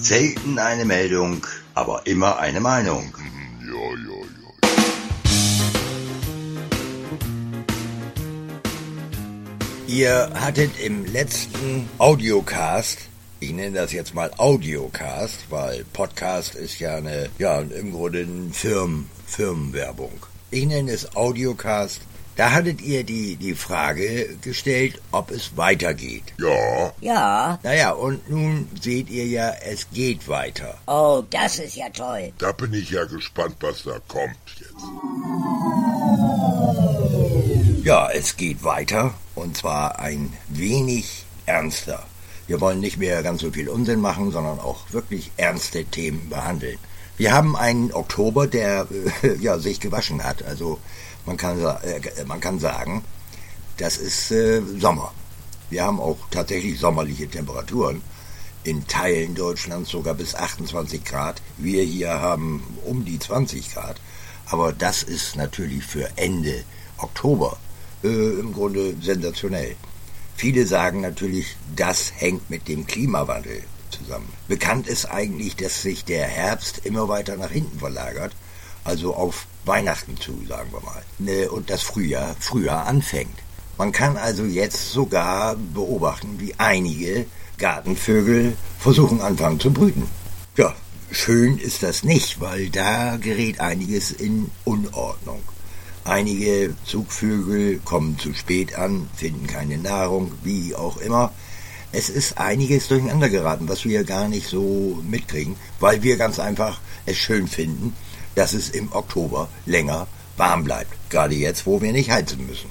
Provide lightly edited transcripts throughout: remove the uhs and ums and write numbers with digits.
Selten eine Meldung, aber immer eine Meinung. Ja. Ihr hattet im letzten Audiocast, ich nenne das jetzt mal Audiocast, weil Podcast ist ja im Grunde eine Firmenwerbung. Ich nenne es Audiocast. Da hattet ihr die Frage gestellt, ob es weitergeht. Ja. Ja. Naja, und nun seht ihr ja, es geht weiter. Oh, das ist ja toll. Da bin ich ja gespannt, was da kommt jetzt. Ja, es geht weiter, und zwar ein wenig ernster. Wir wollen nicht mehr ganz so viel Unsinn machen, sondern auch wirklich ernste Themen behandeln. Wir haben einen Oktober, der sich gewaschen hat. Also man kann sagen, das ist Sommer. Wir haben auch tatsächlich sommerliche Temperaturen. In Teilen Deutschlands sogar bis 28 Grad. Wir hier haben um die 20 Grad. Aber das ist natürlich für Ende Oktober im Grunde sensationell. Viele sagen natürlich, das hängt mit dem Klimawandel zusammen. Bekannt ist eigentlich, dass sich der Herbst immer weiter nach hinten verlagert, also auf Weihnachten zu, sagen wir mal, und das Frühjahr früher anfängt. Man kann also jetzt sogar beobachten, wie einige Gartenvögel versuchen anfangen zu brüten. Ja, schön ist das nicht, weil da gerät einiges in Unordnung. Einige Zugvögel kommen zu spät an, finden keine Nahrung, wie auch immer. Es ist einiges durcheinander geraten, was wir gar nicht so mitkriegen, weil wir ganz einfach es schön finden, dass es im Oktober länger warm bleibt. Gerade jetzt, wo wir nicht heizen müssen.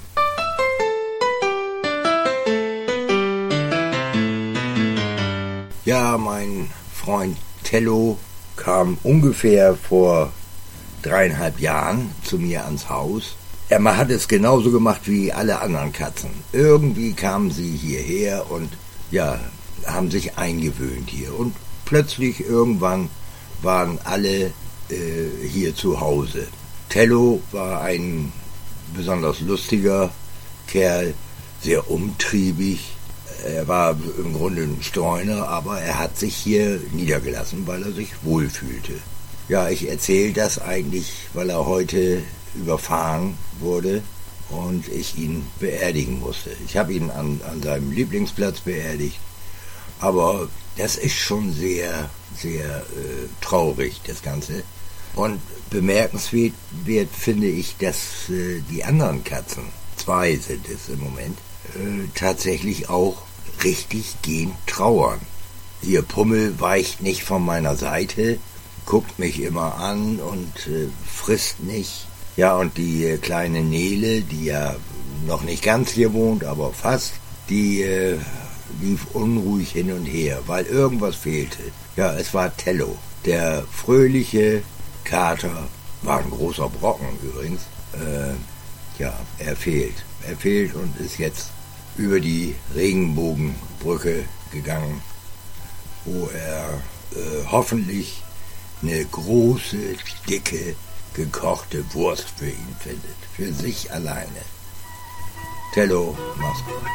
Ja, mein Freund Tello kam ungefähr vor 3,5 Jahren zu mir ans Haus. Er hat es genauso gemacht wie alle anderen Katzen. Irgendwie kamen sie hierher und haben sich eingewöhnt hier. Und plötzlich irgendwann waren alle hier zu Hause. Tello war ein besonders lustiger Kerl, sehr umtriebig. Er war im Grunde ein Streuner, aber er hat sich hier niedergelassen, weil er sich wohlfühlte. Ja, ich erzähle das eigentlich, weil er heute überfahren wurde und ich ihn beerdigen musste. Ich habe ihn an seinem Lieblingsplatz beerdigt, aber das ist schon sehr, sehr traurig, das Ganze. Und bemerkenswert finde ich, dass die anderen Katzen, 2 sind es im Moment, tatsächlich auch richtig gehen trauern. Hier Pummel weicht nicht von meiner Seite, guckt mich immer an und frisst nicht. Ja, und die kleine Nele, die ja noch nicht ganz hier wohnt, aber fast, die lief unruhig hin und her, weil irgendwas fehlte. Ja, es war Tello, der fröhliche Kater, war ein großer Brocken übrigens. Er fehlt. Er fehlt und ist jetzt über die Regenbogenbrücke gegangen, wo er hoffentlich eine große, dicke, gekochte Wurst für ihn findet. Für sich alleine. Tello, mach's gut.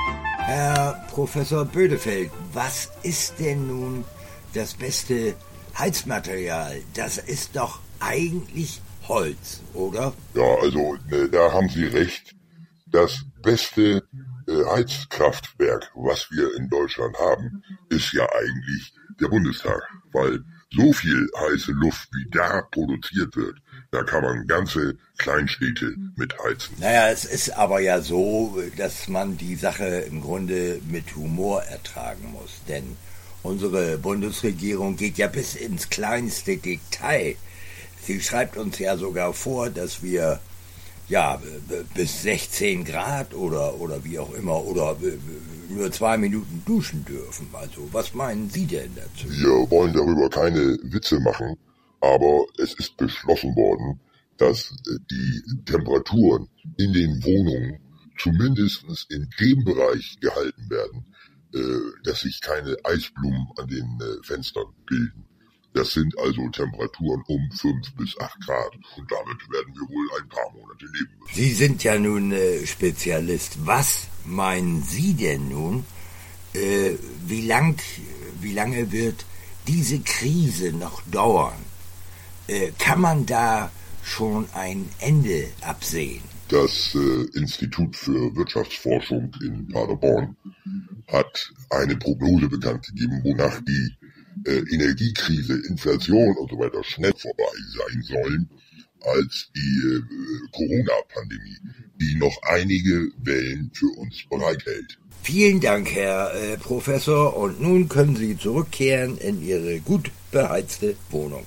Professor Bödefeld, was ist denn nun das beste Heizmaterial, das ist doch eigentlich Holz, oder? Ja, also da haben Sie recht. Das beste Heizkraftwerk, was wir in Deutschland haben, ist ja eigentlich der Bundestag, weil so viel heiße Luft, wie da produziert wird, da kann man ganze Kleinstädte mit heizen. Naja, es ist aber ja so, dass man die Sache im Grunde mit Humor ertragen muss, denn unsere Bundesregierung geht ja bis ins kleinste Detail. Sie schreibt uns ja sogar vor, dass wir bis 16 Grad oder wie auch immer oder nur 2 Minuten duschen dürfen. Also was meinen Sie denn dazu? Wir wollen darüber keine Witze machen, aber es ist beschlossen worden, dass die Temperaturen in den Wohnungen zumindest in dem Bereich gehalten werden, dass sich keine Eisblumen an den Fenstern bilden. Das sind also Temperaturen um 5 bis 8 Grad und damit werden wir wohl ein paar Monate leben müssen. Sie sind ja nun Spezialist. Was meinen Sie denn nun, wie lange wird diese Krise noch dauern? Kann man da schon ein Ende absehen? Das Institut für Wirtschaftsforschung in Paderborn hat eine Prognose bekannt gegeben, wonach die Energiekrise, Inflation und so weiter schnell vorbei sein sollen als die Corona-Pandemie, die noch einige Wellen für uns bereithält. Vielen Dank, Herr Professor, und nun können Sie zurückkehren in Ihre gut beheizte Wohnung.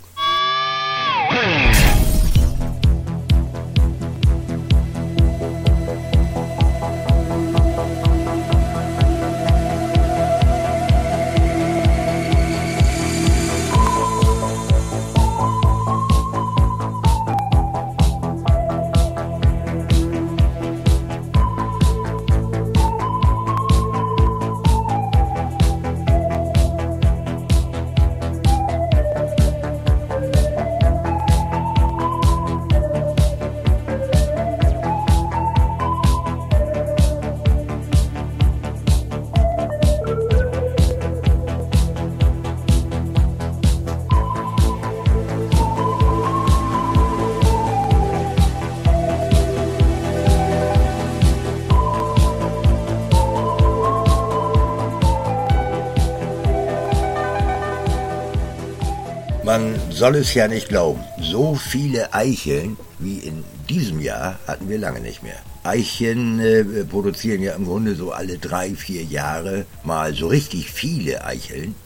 Man soll es ja nicht glauben, so viele Eicheln wie in diesem Jahr hatten wir lange nicht mehr. Eichen produzieren ja im Grunde so alle 3-4 Jahre mal so richtig viele Eicheln,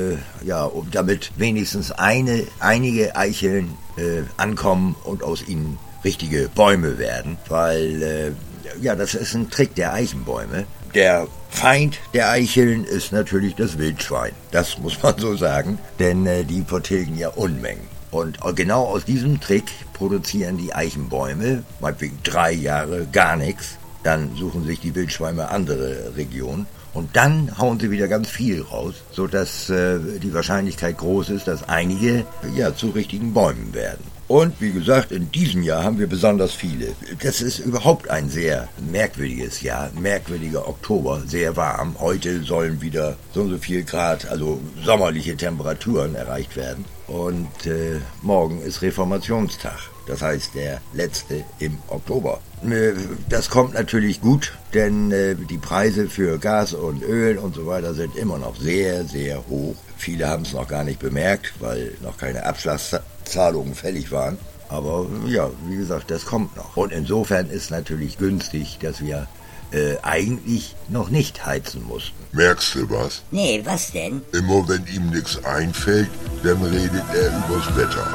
damit wenigstens einige Eicheln ankommen und aus ihnen richtige Bäume werden, weil das ist ein Trick der Eichenbäume. Der Feind der Eicheln ist natürlich das Wildschwein. Das muss man so sagen, denn die vertilgen ja Unmengen. Und genau aus diesem Trick produzieren die Eichenbäume, meinetwegen 3 Jahre gar nichts. Dann suchen sich die Wildschweine andere Regionen und dann hauen sie wieder ganz viel raus, sodass die Wahrscheinlichkeit groß ist, dass einige zu richtigen Bäumen werden. Und wie gesagt, in diesem Jahr haben wir besonders viele. Das ist überhaupt ein sehr merkwürdiges Jahr, merkwürdiger Oktober, sehr warm. Heute sollen wieder so und so viel Grad, also sommerliche Temperaturen erreicht werden. Und morgen ist Reformationstag, das heißt der letzte im Oktober. Das kommt natürlich gut, denn die Preise für Gas und Öl und so weiter sind immer noch sehr, sehr hoch. Viele haben es noch gar nicht bemerkt, weil noch keine Abschlagszahlungen fällig waren. Aber wie gesagt, das kommt noch. Und insofern ist natürlich günstig, dass wir eigentlich noch nicht heizen mussten. Merkst du was? Nee, was denn? Immer wenn ihm nichts einfällt, dann redet er übers Wetter.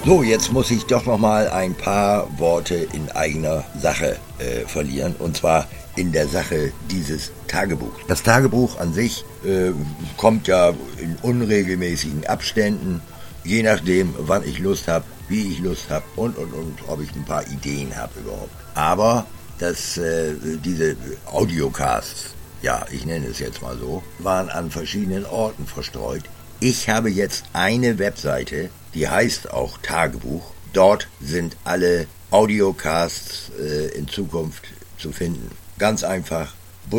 So, jetzt muss ich doch noch mal ein paar Worte in eigener Sache verlieren, und zwar in der Sache dieses Tagebuchs. Das Tagebuch an sich kommt ja in unregelmäßigen Abständen, je nachdem, wann ich Lust habe, wie ich Lust habe und ob ich ein paar Ideen habe überhaupt. Aber diese Audiocasts, ja, ich nenne es jetzt mal so, waren an verschiedenen Orten verstreut. Ich habe jetzt eine Webseite, die heißt auch Tagebuch. Dort sind alle Audiocasts in Zukunft zu finden. Ganz einfach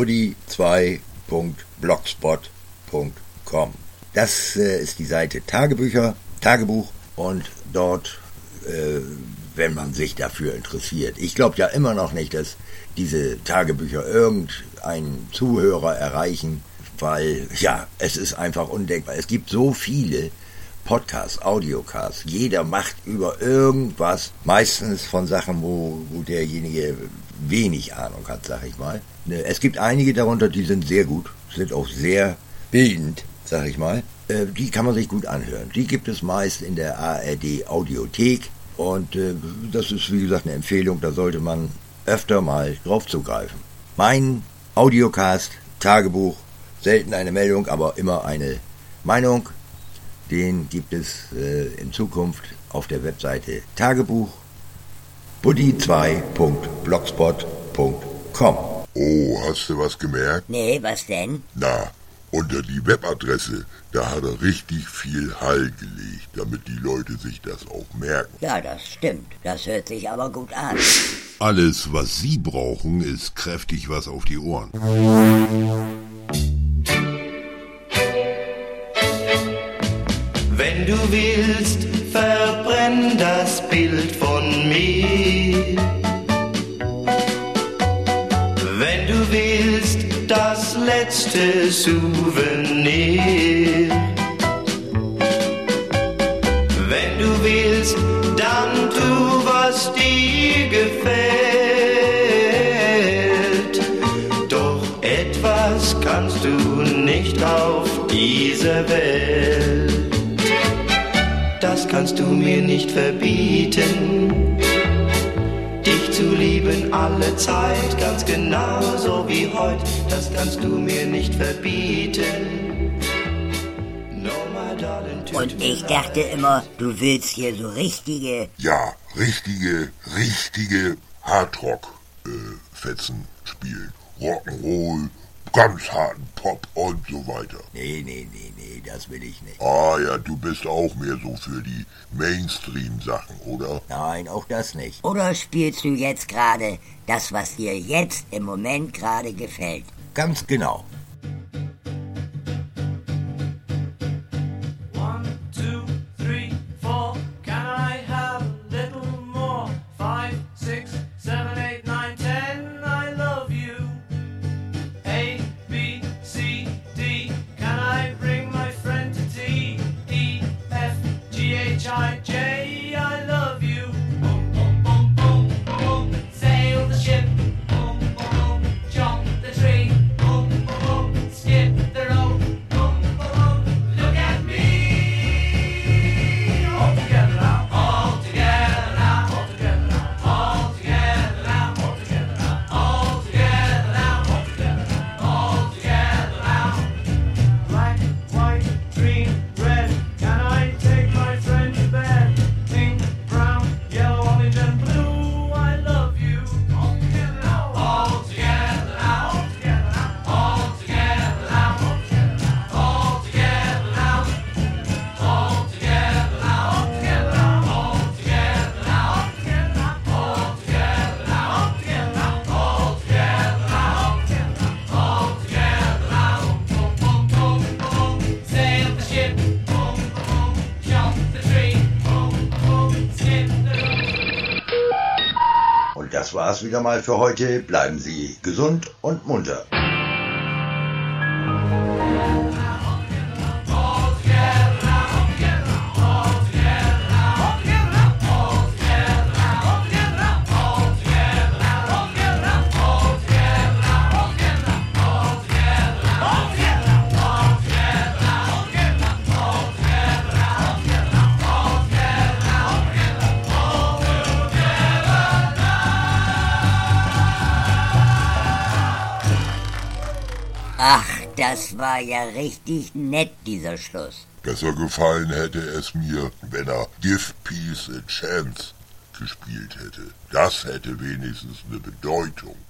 buddy2.blogspot.com. Das ist die Seite Tagebuch, und dort, wenn man sich dafür interessiert. Ich glaube ja immer noch nicht, dass diese Tagebücher irgendeinen Zuhörer erreichen, weil, ja, es ist einfach undenkbar. Es gibt so viele Podcasts, Audiocasts. Jeder macht über irgendwas, meistens von Sachen, wo derjenige wenig Ahnung hat, sag ich mal. Es gibt einige darunter, die sind sehr gut, sind auch sehr bildend, sag ich mal. Die kann man sich gut anhören. Die gibt es meist in der ARD Audiothek, und das ist, wie gesagt, eine Empfehlung, da sollte man öfter mal drauf zugreifen. Mein Audiocast, Tagebuch, selten eine Meldung, aber immer eine Meinung. Den gibt es in Zukunft auf der Webseite Tagebuch, buddy2.blogspot.com. Oh, hast du was gemerkt? Nee, was denn? Na, unter die Webadresse, da hat er richtig viel Hall gelegt, damit die Leute sich das auch merken. Ja, das stimmt. Das hört sich aber gut an. Alles, was Sie brauchen, ist kräftig was auf die Ohren. Wenn du willst, verbrenn das Bild von mir. Wenn du willst, das letzte Souvenir. Wenn du willst, dann tu, was dir gefällt. Doch etwas kannst du nicht auf dieser Welt. Das kannst du mir nicht verbieten, dich zu lieben alle Zeit, ganz genauso wie heute. Das kannst du mir nicht verbieten. No, my darling, Und ich dachte immer, du willst hier so richtige... Ja, richtige Hardrock-Fetzen spielen. Rock'n'Roll, ganz harten Pop und so weiter. Nee, das will ich nicht. Ah ja, du bist auch mehr so für die Mainstream-Sachen, oder? Nein, auch das nicht. Oder spielst du jetzt gerade das, was dir jetzt im Moment gerade gefällt? Ganz genau. 1, 2, 3, 4. Can I have a little more? 5, 6, 7, 8, 9, 10. I love you. A, B, C, D. Can I bring my friend to T? E, F, G, H, I, J. I love you. Boom, boom, boom, boom, boom. Sail the ship. Boom, boom, boom. Jump the tree. Boom, boom, boom. Skip the rope. Boom, boom, boom. Look at me. All together now. All together now. All together now. All together now. All together now. All together now. All together now. All together now. Black, white, green, red. Can I take my friend to bed? Pink, brown, yellow, orange, and blue. I love you. All together now. All together now. All together now. All together now. All together now. All together now. All together now. All together now. All together now. All together now. All together now. All together now. All together now. Boom, boom, boom, boom. Sail the ship. Boom, boom. Jump the tree. Boom, boom. Skip the rope. Und das war's wieder mal für heute. Bleiben Sie gesund und munter. Das war ja richtig nett, dieser Schluss. Besser gefallen hätte es mir, wenn er Give Peace a Chance gespielt hätte. Das hätte wenigstens eine Bedeutung.